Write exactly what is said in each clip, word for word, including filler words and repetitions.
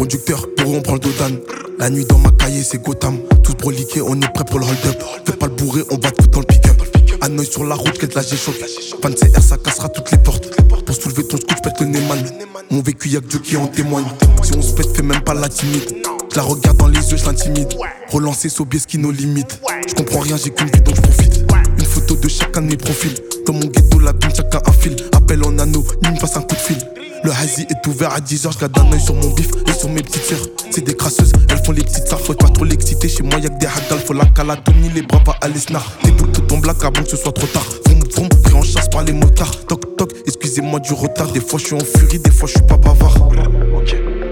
conducteur, pour on prend le dos d'âne. La nuit dans ma cahier c'est Gotham. Tous broliqués, on est prêt pour le hold-up. Fais pas le bourré, on va te foutre dans le pick-up. Hanoï sur la route, qu'elle te la géchoque. Pan C R, ça cassera toutes les portes. Pour soulever ton scotch, pète le Neyman. Mon vécu, y'a que Dieu qui en témoigne. Si on se pète, fais même pas la timide. Je la regarde dans les yeux, je l'intimide. Relancer Sobieski, nos limites. Je comprends rien, j'ai qu'une vie donc je profite. Une photo de chacun de mes profils. Dans mon ghetto, la bine, chacun un fil. Appel en anneau, ni me passe un coup de fil. Le hazy est ouvert à dix heures, je garde un œil sur mon bif et sur mes petites sœurs. C'est des crasseuses, elles font les petites sards, faut pas trop l'exciter. Chez moi y'a que des haggals, faut la calatonie, les bras pas à l'esnar. Des boules tout en black avant que ce soit trop tard. Vroom vroom, pris en chasse par les motards. Toc toc, excusez-moi du retard. Des fois je suis en furie, des fois je suis pas bavard. Ok.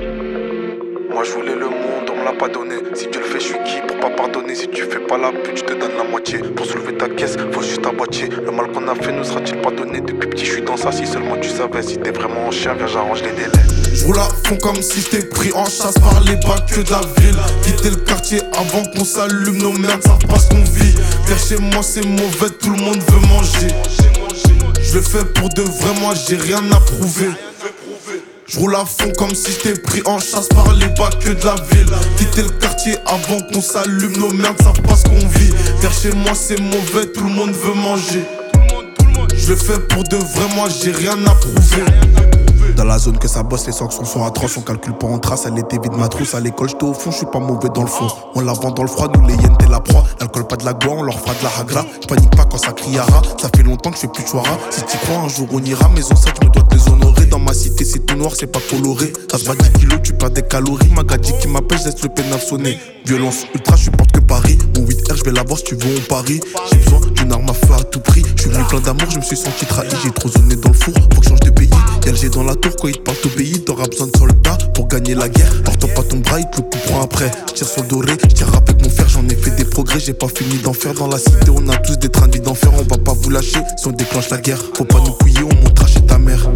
Moi je voulais le monde, on me l'a pas donné. Si tu le fais, je suis qui pour pas pardonner. Si tu fais pas la pute, je te donne la moitié. Pour soulever ta caisse, faut juste un boîtier. Le mal qu'on a fait nous sera-t-il pardonné? Depuis petit, je suis dans ça. Si seulement tu savais, si t'es vraiment un chien, viens, j'arrange les délais. J'roule à fond comme si j'étais pris en chasse par les bacs de la ville. Quitter le quartier avant qu'on s'allume, nos merdes savent pas ce qu'on vit. Vers chez moi c'est mauvais, tout le monde veut manger. Je le fais pour de vrai, moi j'ai rien à prouver. J'roule à fond comme si j'étais pris en chasse par les bacs de la ville. Quitter le quartier avant qu'on s'allume, nos merdes savent pas ce qu'on vit. Vers chez moi c'est mauvais, tout le monde veut manger. Je le fais pour de vrai, moi j'ai rien à prouver. Dans la zone que ça bosse, les sanctions sont atroces. On calcule pas en trace, elle était vide ma trousse. À l'école, j'étais au fond, je suis pas mauvais dans le fond. On la vend dans le froid, nous les hyènes, t'es la proie. L'alcool, pas de la gloire, on leur fera de la hagra. J'panique pas quand ça crie Yara. Ça fait longtemps que je fais plus de chouara. Si t'y crois, un jour on ira. Mes ancêtres, je me dois te les honorer. Dans ma cité, c'est tout noir, c'est pas coloré. Ça se va dix kilos, tu perds des calories. Magadji qui m'appelle, je laisse le pénal sonner. Violence ultra, je supporte que Paris. Mon huit R, je vais l'avoir si tu veux, on parie. J'ai besoin d'une arme à feu à tout prix. Je suis venu plein d'amour, je me suis senti trahi. J'ai trop zoné dans le four, faut que je change de pays. Y'a le G dans la tour, quand il te parle au pays. T'auras besoin de soldats pour gagner la guerre. Porte pas ton bras, il te le couperont après. J'tire sur le doré, j'tire avec mon fer. J'en ai fait des progrès, j'ai pas fini d'en faire. Dans la cité, on a tous des trains de vie d'enfer. On va pas vous lâcher si on déclenche la guerre. Faut pas nous couiller, on montera chez ta mère.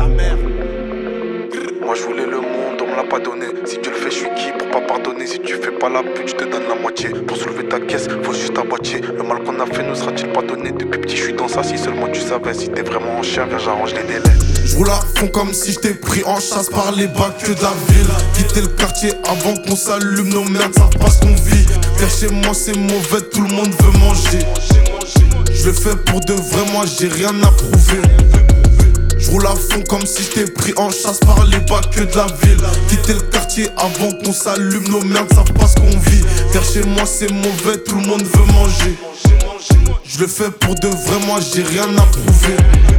Moi je voulais le monde, on me l'a pas donné. Si tu le fais, je suis qui pour pas pardonner? Si tu fais pas la pute, je te donne la moitié. Pour soulever ta caisse, faut juste un boîtier. Le mal qu'on a fait nous sera-t-il pardonné? Depuis petit, je suis dans ça. Si seulement tu savais, si t'es vraiment un chien, viens, j'arrange les délais. J'roule à fond comme si j'étais pris en chasse par les bacs de la ville. Quitter le quartier avant qu'on s'allume, nos merdes savent pas ce qu'on vit. Vers chez moi c'est mauvais, tout le monde veut manger. Je le fais pour de vrai, moi j'ai rien à prouver. J'roule à fond comme si j'étais pris en chasse par les bacs de la ville. Quitter le quartier avant qu'on s'allume, nos merdes savent pas ce qu'on vit. Vers chez moi c'est mauvais, tout le monde veut manger. Je le fais pour de vrai, moi j'ai rien à prouver.